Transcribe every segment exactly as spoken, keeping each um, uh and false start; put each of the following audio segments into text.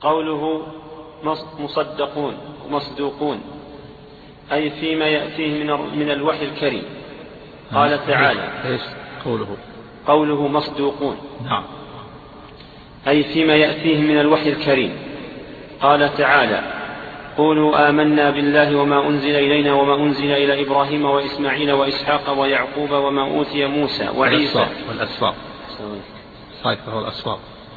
قوله مصدقون ومصدوقون أي فيما يأتيه من من الوحي الكريم. قال تعالى إيش قوله قوله مصدوقون نعم أي فيما يأتيه من الوحي الكريم. قال تعالى قولوا آمنا بالله وما أنزل إلينا وما أنزل إلى إبراهيم وإسماعيل وإسحاق ويعقوب وما أوتي موسى وعيسى والأسباط صحيح والأسباط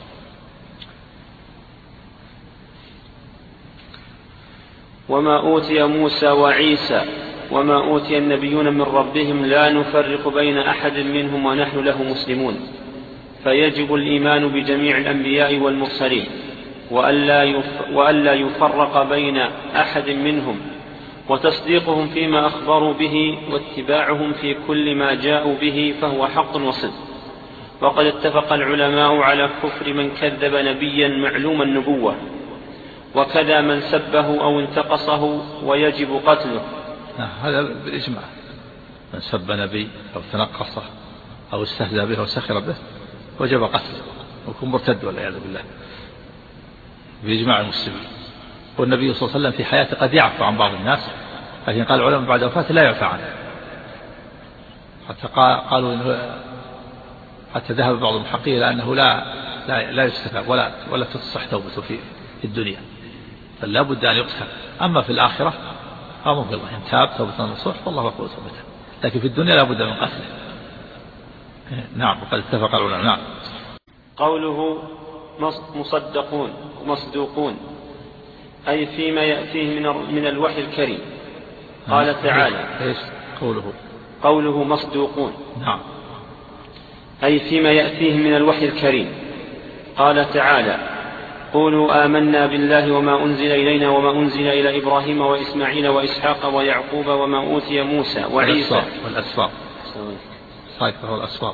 وما أوتي موسى وعيسى وما أوتي النبيون من ربهم لا نفرق بين أحد منهم ونحن له مسلمون. فيجب الإيمان بجميع الأنبياء والمرسلين وألا يفرق بين أحد منهم وتصديقهم فيما أخبروا به واتباعهم في كل ما جاءوا به فهو حق وصدق. وقد اتفق العلماء على كفر من كذب نبيا معلوم النبوة وكذا من سبه أو انتقصه ويجب قتله. هذا بالإجماع، من سب نبي أو تنقصه أو استهزأ به أو سخر به وجب قتله ويكون مرتد والعياذ بالله بإجماع المسلمين. والنبي صلى الله عليه وسلم في حياته قد يعفو عن بعض الناس، لكن قال العلماء بعد وفاته لا يعفى عنه، حتى قالوا إنه حتى ذهب بعض المحققين إلى أنه لا لا لا يستتاب ولا ولا تصح توبته في الدنيا، فلا بد أن يقتل. أما في الآخرة فمن الله إن تاب توبة نصوح فالله يقبل توبته، لكن في الدنيا لا بد من قتله. نعم وقد اتفق العلماء. نعم. قوله مصدقون ومصدوقون أي فيما يأتيه من من الوحي الكريم. قال تعالى إيش قوله قوله مصدوقون نعم أي فيما يأتيه من الوحي الكريم. قال تعالى قولوا آمنا بالله وما أنزل إلينا وما أنزل إلى إبراهيم وإسماعيل وإسحاق ويعقوب وما أوتي موسى وعيسى والأسباط صحيح والأسباط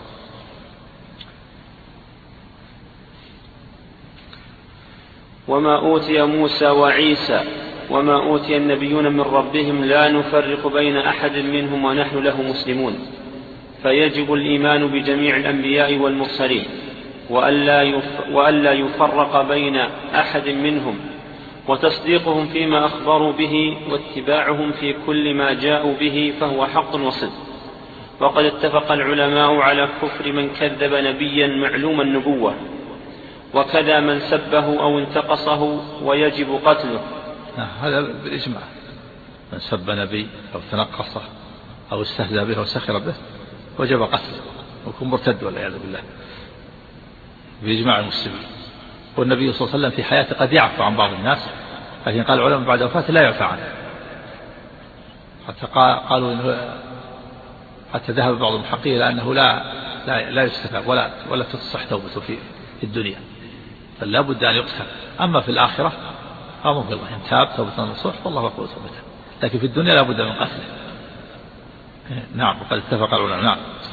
وما أوتي موسى وعيسى وما أوتي النبيون من ربهم لا نفرق بين أحد منهم ونحن له مسلمون. فيجب الإيمان بجميع الأنبياء والمرسلين وألا يفرق بين أحد منهم وتصديقهم فيما أخبروا به واتباعهم في كل ما جاءوا به فهو حق وصدق. وقد اتفق العلماء على كفر من كذب نبيا معلوم النبوة وكذا من سبه أو انتقصه ويجب قتله. هذا بالإجماع، من سب نبي أو تنقصه أو استهزأ به أو سخر به وجب قتله ويكون مرتد والعياذ بالله بإجماع المسلمين. والنبي صلى الله عليه وسلم في حياته قد يعفو عن بعض الناس، لكن قال العلماء بعد وفاته لا يعفى عنه، حتى قالوا إنه حتى ذهب بعض المحققين إلى أنه لا لا لا يستتاب ولا ولا تصح توبته في الدنيا، فلا بد أن يقتل. أما في الآخرة فمن الله إن تاب توبة نصوح فالله يقبل توبته، لكن في الدنيا لا بد من قتله. نعم وقد اتفق العلماء. نعم.